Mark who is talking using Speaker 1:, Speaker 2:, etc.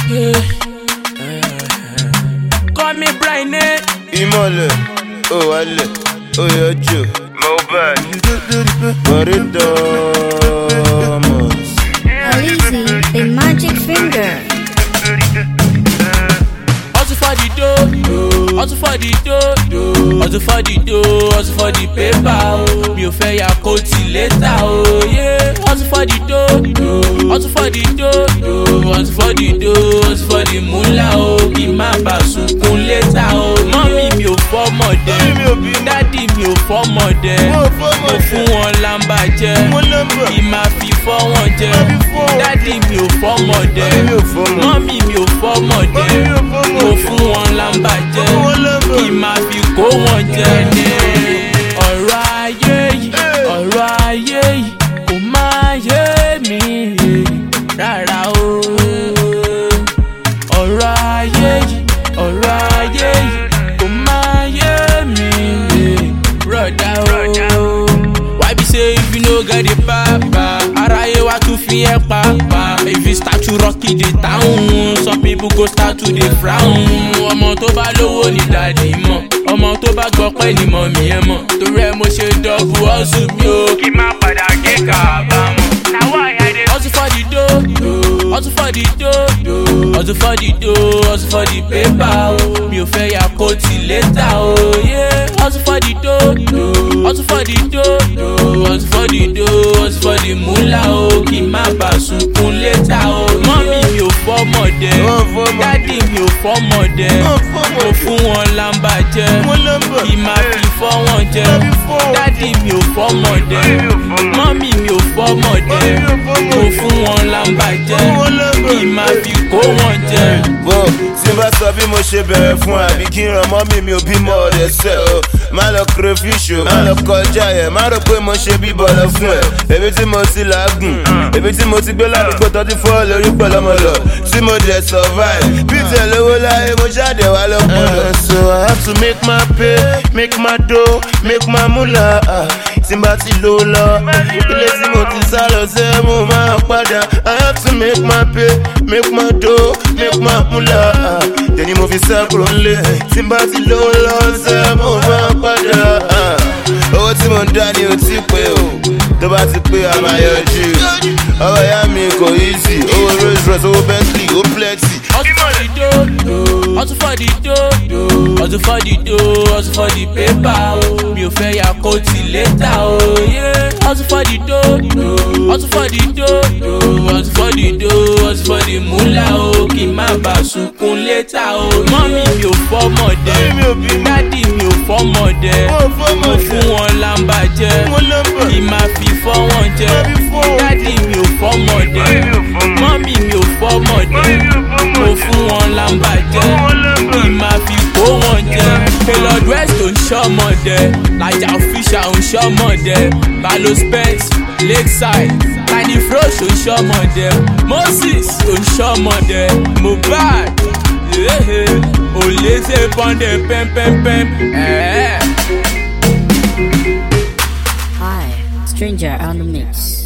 Speaker 1: Call me Brian.
Speaker 2: Ìmọ̀lẹ̀, ó wálẹ̀, ó yọjú. Mohbad, Maridamus.
Speaker 3: Alizzy, the magic finger.
Speaker 1: Hustle for the dough, hustle for the dough, hustle for the dough, hustle for the paper. Oh, mi ò fẹ́ ya kóòtì létà o. Hustle for the dough, hustle for the dough, hustle for the dough, hustle for the moolah o. Kì í má bà sunkún létà o. Mọ́mí mi ò fọ́mọdé, dádì mi ò fọ́mọdé. Mo fún wọn lámbà jẹ, kì í má fi fọ́ wọn jẹ. Dádì mi ò fọ́mọdé, mọ́mí mi ò fọ́mọdé. Mo fún wọn lámbà jẹ, kì í má fi kó wọn jẹ ní. Ọ̀rọ̀ ayé yìí, ọ̀rọ̀ ayé yìí kò máa yé mi rárá o. Ọ̀rọ̀ ayé yìí, ọ̀rọ̀ ayé yìí kò máa yé mi rọ̀dá o. Why be say if you no get the papa, aráyé wá tún fi ẹ́ pàápàá. If you start to rock the town, some people go start to dey frown. Ọmọ tó bá lówó ni dàdí mọ̀, ọmọ tó bá gbọ́ pẹ́ ni mọ̀ mí ẹ mọ̀. Torí ẹ mo ṣe dọ́bù ọ̀sùn mi o, kí má padà gé kábàámọ̀. Hustle for the dough, hustle for the dough, hustle for the dough, hustle for the paper. Oh, mi ò fẹ́ ya kóòtì létà o. Hustle for the dough, hustle for the dough, hustle for the dough, hustle for the moolah o. Kì í má bà sunkún létà o. Mọ́mí mi ò fọ́mọdé, dádì mi ò fọ́mọdé. Mo fún wọn lámbà jẹ, kì í má fi fọ́ wọn jẹ. Dádì mi ò fọ́mọdé, mọ́mí mi ò fọ́mọdé. Mo fún wọn lámbà jẹ, kì í má fi kó wọn jẹ.
Speaker 2: Bó tí bá sọ bí mo ṣe bẹ̀rẹ̀ fún àbí kí n ràn mọ́mí mi ò bímọ ọ̀dẹ̀ sẹ́ o. Má lọ crayfish o, má lọ kọjá ẹ̀, má rò pé mo ṣe bí bọ̀lọ̀ fún ẹ̀. Ebi tí mo ti làágùn, ebi tí mo ti gbé ládùúgbò tó ti fọ́ lórí pẹ̀lú ọmọ lọ. Tí mo dẹ̀ survive, bí tẹ̀lé owó láyé mo jáde wá lọ́pọ̀lọ́. So I have to make my pay, make my dough, make my moolah. Tí n bá ti lò lọ, ilé tí mo ti sá lọ sẹ́ mo máa padà. I have to make my pay, make my dough, make my moolah. Tẹ̀ni mo fi sẹ́ kúrò nílé, tí n bá ti lò lọ sẹ́ mo máa padà. Owó tí mo ń dá ni ò tí pé o, tó bá ti pé a máa yọjú. Ọwọ́ ìyá mi kò easy, owó Rolls Royce, owó Bentley, ó plenty.
Speaker 1: Hustle for the dough, hustle for the dough, hustle for the dough, hustle for the paper. Oh, mi ò fẹ́ ya kóòtì létà o. Hustle for the dough, hustle for the dough, hustle for the dough, hustle for the moolah o. Kì í má bà sunkún létà o. Mọ́mí mi ò fọ́mọdé, dádì mi ò fọ́mọdé. Mo fún wọn lámbà jẹ, kì í má fi fọ́ wọn jẹ. Dádì mi ò fọ́mọdé, mọ́mí mi ò fọ́mọdé. Mo fún wọn lámbà jẹ, kì í má fi kó wọn jẹ. Taylor West ò ń ṣọ́mọdé, Laja Official ò ń ṣọ́mọdé. Balo Spence, Lakeside, Tiny Frosh ò ń ṣọ́mọdé. Moses ò ń ṣọ́mọdé. Mohbad, Olese pọ́ndé pẹ́mpẹ́mpẹ́m.
Speaker 3: Hi, stranger on the mix.